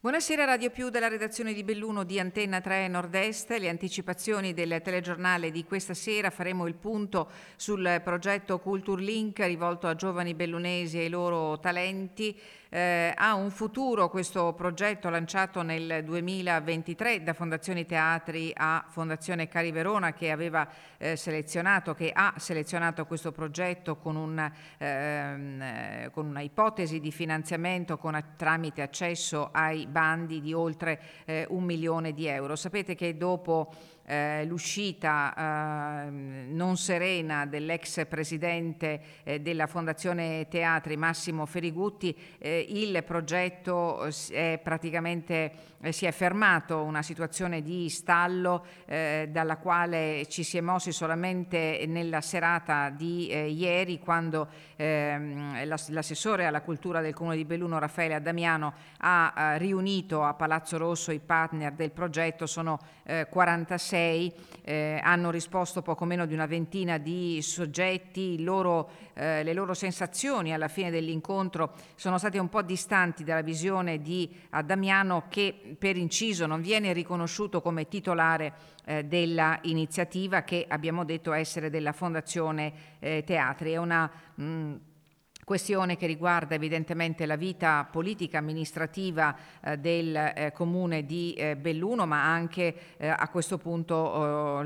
Buonasera Radio Più dalla redazione di Belluno di Antenna 3 Nord-Est. Le anticipazioni del telegiornale di questa sera: faremo il punto sul progetto Kulturlink rivolto a giovani bellunesi e ai loro talenti. Ha un futuro questo progetto, lanciato nel 2023 da Fondazione Teatri a Fondazione Cari Verona, che ha selezionato questo progetto con una ipotesi di finanziamento tramite accesso ai bandi di oltre 1 milione di euro. Sapete che dopo l'uscita non serena dell'ex presidente della Fondazione Teatri, Massimo Ferigutti, il progetto si è fermato, una situazione di stallo dalla quale ci si è mossi solamente nella serata di ieri, quando l'assessore alla cultura del Comune di Belluno, Raffaele Addamiano, ha riunito a Palazzo Rosso i partner del progetto. Sono 46, hanno risposto poco meno di una ventina di soggetti. Le loro sensazioni alla fine dell'incontro sono state un po' distanti dalla visione di Addamiano, che per inciso non viene riconosciuto come titolare della iniziativa, che abbiamo detto essere della Fondazione Teatri. È una questione che riguarda evidentemente la vita politica amministrativa del comune di Belluno, ma anche a questo punto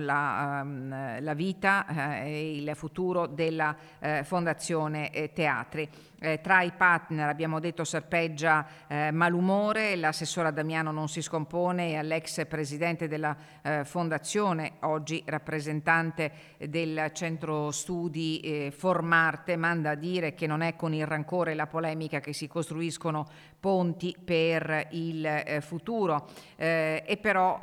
la vita e il futuro della Fondazione Teatri. Tra i partner, abbiamo detto, serpeggia malumore. L'assessore Addamiano non si scompone e all'ex presidente della Fondazione, oggi rappresentante del centro studi Formarte, manda a dire che non è con il rancore e la polemica che si costruiscono ponti per il futuro. E però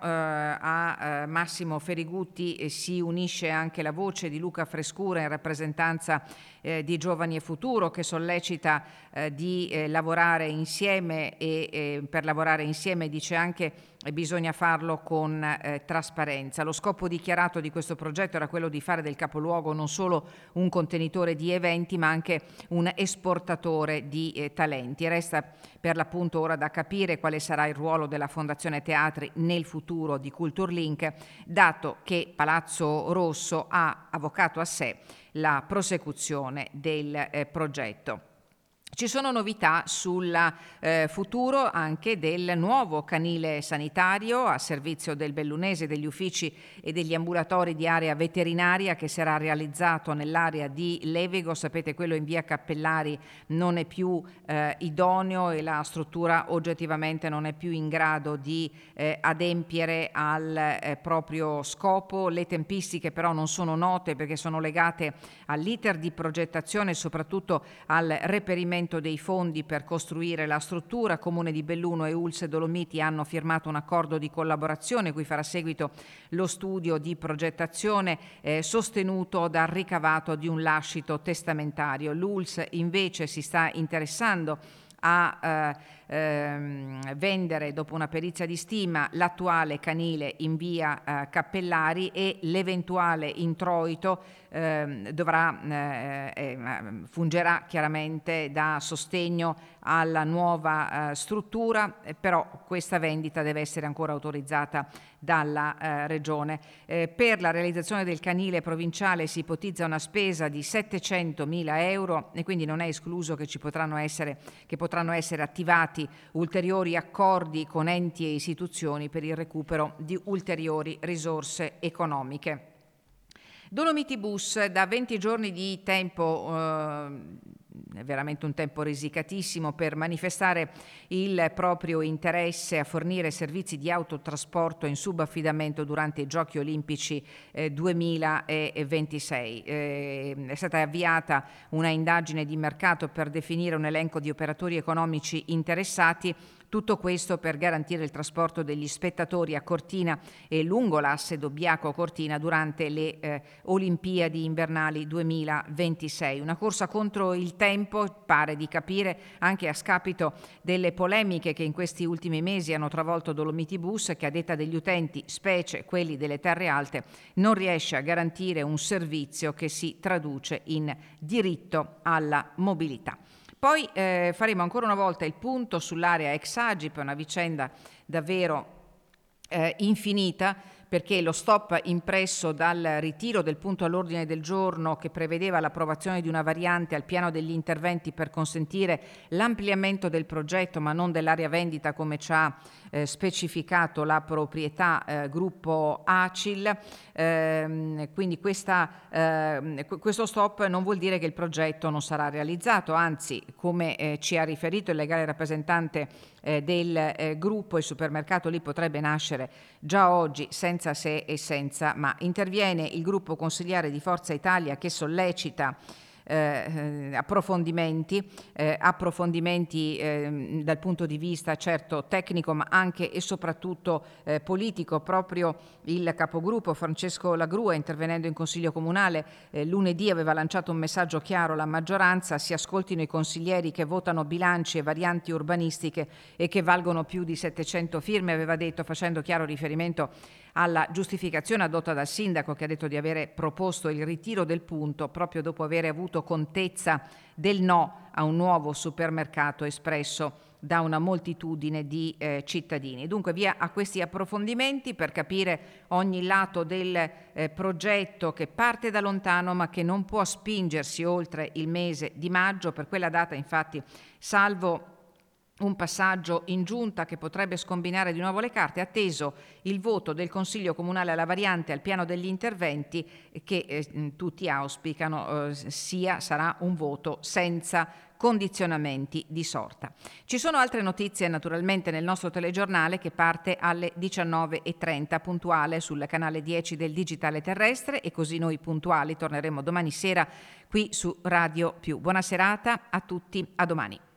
a Massimo Ferigutti si unisce anche la voce di Luca Frescura, in rappresentanza di Giovani e Futuro, che sollecita di lavorare insieme, e per lavorare insieme, dice anche, bisogna farlo con trasparenza. Lo scopo dichiarato di questo progetto era quello di fare del capoluogo non solo un contenitore di eventi, ma anche un esportatore di talenti. Resta per l'appunto ora da capire quale sarà il ruolo della Fondazione Teatri nel futuro di Kulturlink, dato che Palazzo Rosso ha avvocato a sé la prosecuzione del progetto. Ci sono novità sul futuro anche del nuovo canile sanitario a servizio del bellunese, degli uffici e degli ambulatori di area veterinaria, che sarà realizzato nell'area di Levego. Sapete, quello in via Cappellari non è più idoneo e la struttura oggettivamente non è più in grado di adempiere al proprio scopo. Le tempistiche però non sono note, perché sono legate all'iter di progettazione e soprattutto al reperimento dei fondi per costruire la struttura. Comune di Belluno e ULSS Dolomiti hanno firmato un accordo di collaborazione cui farà seguito lo studio di progettazione sostenuto dal ricavato di un lascito testamentario. L'ULSS invece si sta interessando a vendere, dopo una perizia di stima, l'attuale canile in via Cappellari, e l'eventuale introito fungerà chiaramente da sostegno alla nuova struttura, però questa vendita deve essere ancora autorizzata dalla Regione. Per la realizzazione del canile provinciale si ipotizza una spesa di 700.000 euro, e quindi non è escluso che potranno essere attivati ulteriori accordi con enti e istituzioni per il recupero di ulteriori risorse economiche. Dolomiti Bus, da 20 giorni di tempo, è veramente un tempo risicatissimo, per manifestare il proprio interesse a fornire servizi di autotrasporto in subaffidamento durante i Giochi Olimpici 2026. È stata avviata una indagine di mercato per definire un elenco di operatori economici interessati. Tutto questo per garantire il trasporto degli spettatori a Cortina e lungo l'asse Dobbiaco-Cortina durante le Olimpiadi invernali 2026. Una corsa contro il tempo, pare di capire, anche a scapito delle polemiche che in questi ultimi mesi hanno travolto Dolomiti Bus, che a detta degli utenti, specie quelli delle terre alte, non riesce a garantire un servizio che si traduce in diritto alla mobilità. Poi faremo ancora una volta il punto sull'area ex Agip, una vicenda davvero infinita, perché lo stop impresso dal ritiro del punto all'ordine del giorno che prevedeva l'approvazione di una variante al piano degli interventi per consentire l'ampliamento del progetto ma non dell'area vendita come ci ha specificato la proprietà gruppo ACIL, quindi questo stop non vuol dire che il progetto non sarà realizzato, anzi come ci ha riferito il legale rappresentante del gruppo, il supermercato lì potrebbe nascere già oggi senza se e senza ma. Interviene il gruppo consigliare di Forza Italia che sollecita approfondimenti dal punto di vista certo tecnico ma anche e soprattutto politico. Proprio il capogruppo Francesco Lagrua, intervenendo in Consiglio Comunale lunedì, aveva lanciato un messaggio chiaro alla maggioranza: si ascoltino i consiglieri che votano bilanci e varianti urbanistiche e che valgono più di 700 firme, aveva detto, facendo chiaro riferimento alla giustificazione addotta dal sindaco, che ha detto di avere proposto il ritiro del punto proprio dopo aver avuto contezza del no a un nuovo supermercato espresso da una moltitudine di cittadini. Dunque via a questi approfondimenti per capire ogni lato del progetto che parte da lontano ma che non può spingersi oltre il mese di maggio. Per quella data infatti, salvo un passaggio in giunta che potrebbe scombinare di nuovo le carte, atteso il voto del Consiglio Comunale alla variante al piano degli interventi che tutti auspicano sarà un voto senza condizionamenti di sorta. Ci sono altre notizie naturalmente nel nostro telegiornale che parte alle 19:30 puntuale sul canale 10 del Digitale Terrestre, e così noi puntuali torneremo domani sera qui su Radio Più. Buona serata a tutti, a domani.